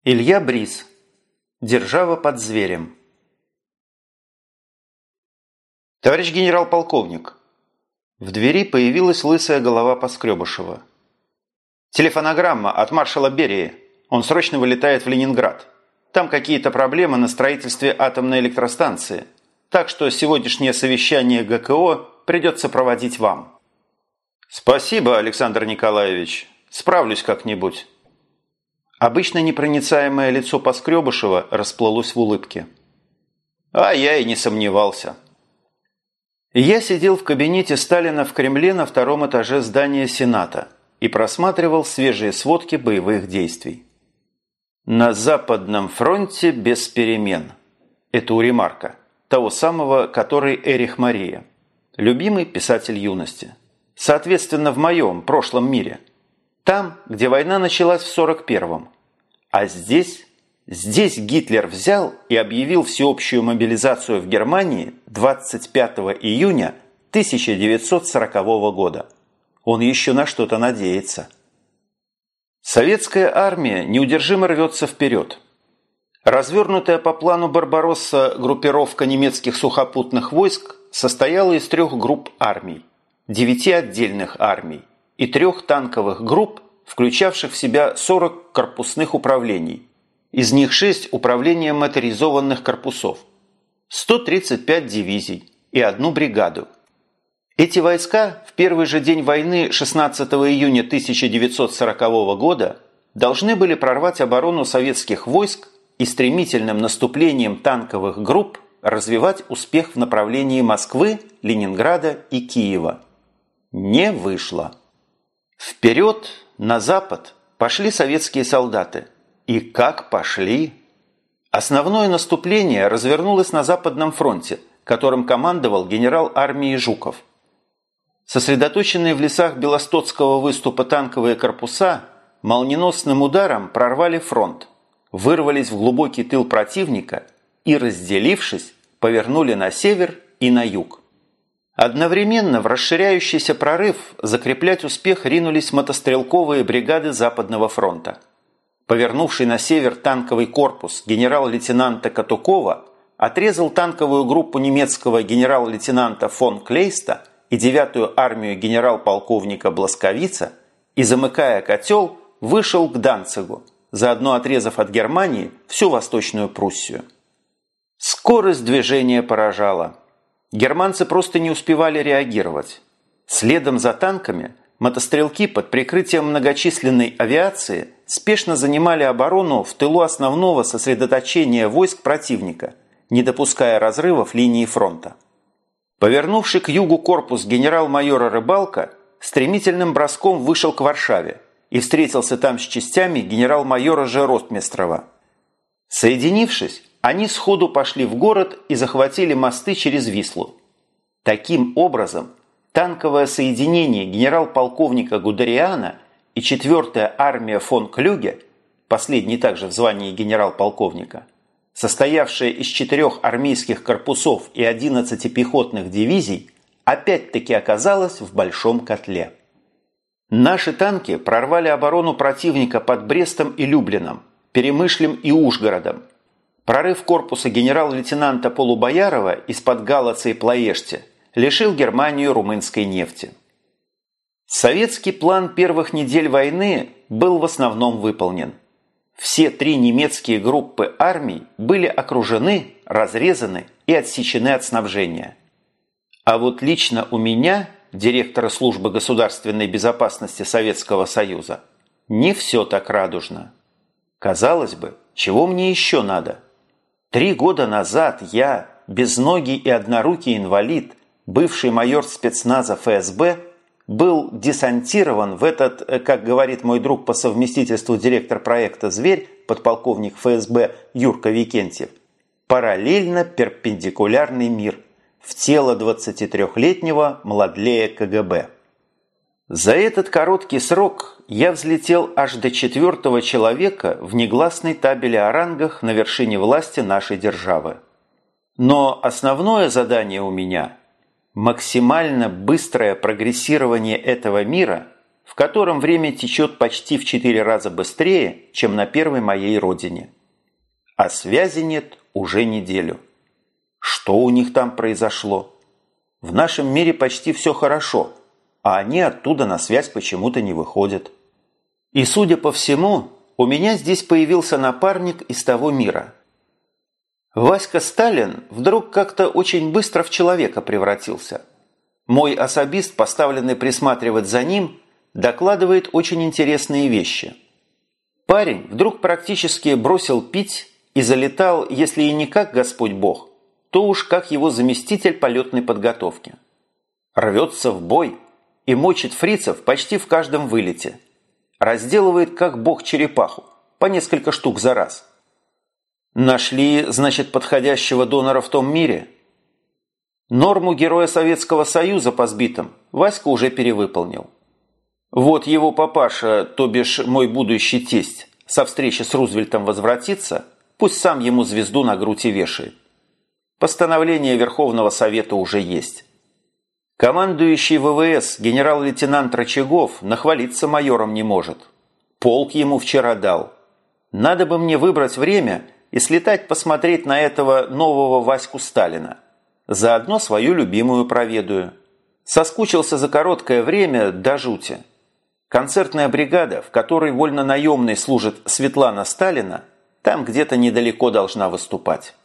Илья Бриз. Держава под зверем. Товарищ генерал-полковник. В двери появилась лысая голова Поскребышева. Телефонограмма от маршала Берии. Он срочно вылетает в Ленинград. Там какие-то проблемы на строительстве атомной электростанции. Так что сегодняшнее совещание ГКО придется проводить вам. Спасибо, Александр Николаевич. Справлюсь как-нибудь. Обычно непроницаемое лицо Поскребышева расплылось в улыбке. А я и не сомневался. Я сидел в кабинете Сталина в Кремле на втором этаже здания Сената и просматривал свежие сводки боевых действий. На Западном фронте без перемен. Это у Ремарка, того самого, который Эрих Мария, любимый писатель юности. Соответственно, в моем прошлом мире. Там, где война началась в 41-м. А здесь Гитлер взял и объявил всеобщую мобилизацию в Германии 25 июня 1940 года. Он еще на что-то надеется. Советская армия неудержимо рвется вперед. Развернутая по плану Барбаросса группировка немецких сухопутных войск состояла из 3 групп армий, 9 отдельных армий и 3 танковых групп, включавших в себя 40 корпусных управлений, из них 6 управления моторизованных корпусов, 135 дивизий и 1 бригаду. Эти войска в первый же день войны 16 июня 1940 года должны были прорвать оборону советских войск и стремительным наступлением танковых групп развивать успех в направлении Москвы, Ленинграда и Киева. Не вышло. Вперед, на запад, пошли советские солдаты. И как пошли! Основное наступление развернулось на Западном фронте, которым командовал генерал армии Жуков. Сосредоточенные в лесах Белостоцкого выступа танковые корпуса молниеносным ударом прорвали фронт, вырвались в глубокий тыл противника и, разделившись, повернули на север и на юг. Одновременно в расширяющийся прорыв закреплять успех ринулись мотострелковые бригады Западного фронта. Повернувший на север танковый корпус генерал-лейтенанта Катукова отрезал танковую группу немецкого генерал-лейтенанта фон Клейста и 9-ю армию генерал-полковника Бласковица и, замыкая котел, вышел к Данцигу, заодно отрезав от Германии всю Восточную Пруссию. Скорость движения поражала. Германцы просто не успевали реагировать. Следом за танками мотострелки под прикрытием многочисленной авиации спешно занимали оборону в тылу основного сосредоточения войск противника, не допуская разрывов линии фронта. Повернувший к югу корпус генерал-майора Рыбалка стремительным броском вышел к Варшаве и встретился там с частями генерал-майора Ж. Ротмистрова. Соединившись, они сходу пошли в город и захватили мосты через Вислу. Таким образом, танковое соединение генерал-полковника Гудериана и 4-я армия фон Клюге, последний также в звании генерал-полковника, состоявшая из 4 армейских корпусов и 11 пехотных дивизий, опять-таки оказалась в большом котле. Наши танки прорвали оборону противника под Брестом и Люблином, Перемышлем и Ужгородом. Прорыв корпуса генерал-лейтенанта Полубоярова из-под Галаца и Плоешти лишил Германию румынской нефти. Советский план первых недель войны был в основном выполнен. Все 3 немецкие группы армий были окружены, разрезаны и отсечены от снабжения. А вот лично у меня, директора службы государственной безопасности Советского Союза, не все так радужно. Казалось бы, чего мне еще надо? 3 года назад я, безногий и однорукий инвалид, бывший майор спецназа ФСБ, был десантирован в этот, как говорит мой друг по совместительству директор проекта «Зверь», подполковник ФСБ Юрка Викентьев, параллельно-перпендикулярный мир в тело 23-летнего младлея КГБ. За этот короткий срок я взлетел аж до 4-го человека в негласной табели о рангах на вершине власти нашей державы. Но основное задание у меня – максимально быстрое прогрессирование этого мира в котором время течет почти в 4 раза быстрее, чем на первой моей родине. А связи нет уже неделю. Что у них там произошло? В нашем мире почти все хорошо, а они оттуда на связь почему-то не выходят. И, судя по всему, у меня здесь появился напарник из того мира. Васька Сталин вдруг как-то очень быстро в человека превратился. Мой особист, поставленный присматривать за ним, докладывает очень интересные вещи. Парень вдруг практически бросил пить и залетал, если и не как Господь Бог, то уж как его заместитель полетной подготовки. Рвется в бой и мочит фрицев почти в каждом вылете. Разделывает как бог черепаху, по несколько штук за раз. Нашли, значит, подходящего донора в том мире? Норму Героя Советского Союза по сбитым Васька уже перевыполнил. Вот его папаша, то бишь мой будущий тесть, со встречи с Рузвельтом возвратится, пусть сам ему звезду на грудь и вешает. Постановление Верховного Совета уже есть. Командующий ВВС генерал-лейтенант Рычагов нахвалиться майором не может. Полк ему вчера дал. Надо бы мне выбрать время и слетать посмотреть на этого нового Ваську Сталина. Заодно свою любимую проведаю. Соскучился за короткое время до жути. Концертная бригада, в которой вольнонаемной служит Светлана Сталина, там где-то недалеко должна выступать.